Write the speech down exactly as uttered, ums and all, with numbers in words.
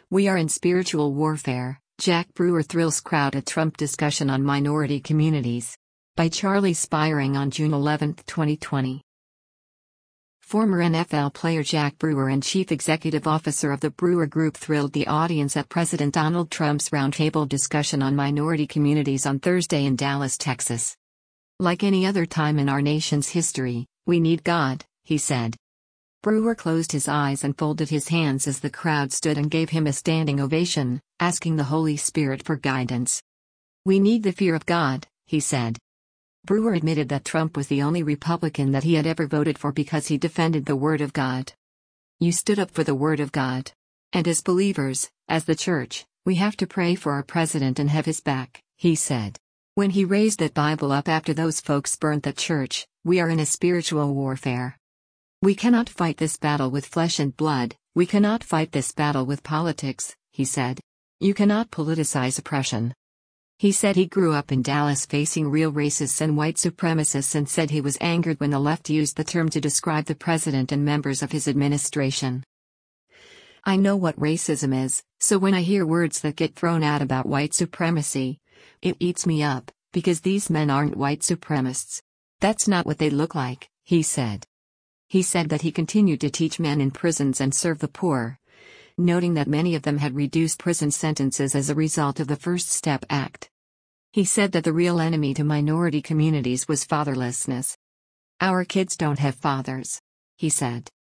We are in spiritual warfare. Jack Brewer thrills crowd at Trump discussion on minority communities. By Charlie Spiring on June eleventh, twenty twenty. Former N F L player Jack Brewer and Chief Executive Officer of the Brewer Group thrilled the audience at President Donald Trump's roundtable discussion on minority communities on Thursday in Dallas, Texas. Like any other time in our nation's history, we need God, he said. Brewer closed his eyes and folded his hands as the crowd stood and gave him a standing ovation, asking the Holy Spirit for guidance. We need the fear of God, he said. Brewer admitted that Trump was the only Republican that he had ever voted for because he defended the Word of God. You stood up for the Word of God. And as believers, as the church, we have to pray for our president and have his back, he said. When he raised that Bible up after those folks burnt that church, we are in a spiritual warfare. We cannot fight this battle with flesh and blood, we cannot fight this battle with politics, he said. You cannot politicize oppression. He said he grew up in Dallas facing real racists and white supremacists and said he was angered when the left used the term to describe the president and members of his administration. I know what racism is, so when I hear words that get thrown out about white supremacy, it eats me up, because these men aren't white supremacists. That's not what they look like, he said. He said that he continued to teach men in prisons and serve the poor, noting that many of them had reduced prison sentences as a result of the First Step Act. He said that the real enemy to minority communities was fatherlessness. Our kids don't have fathers, he said.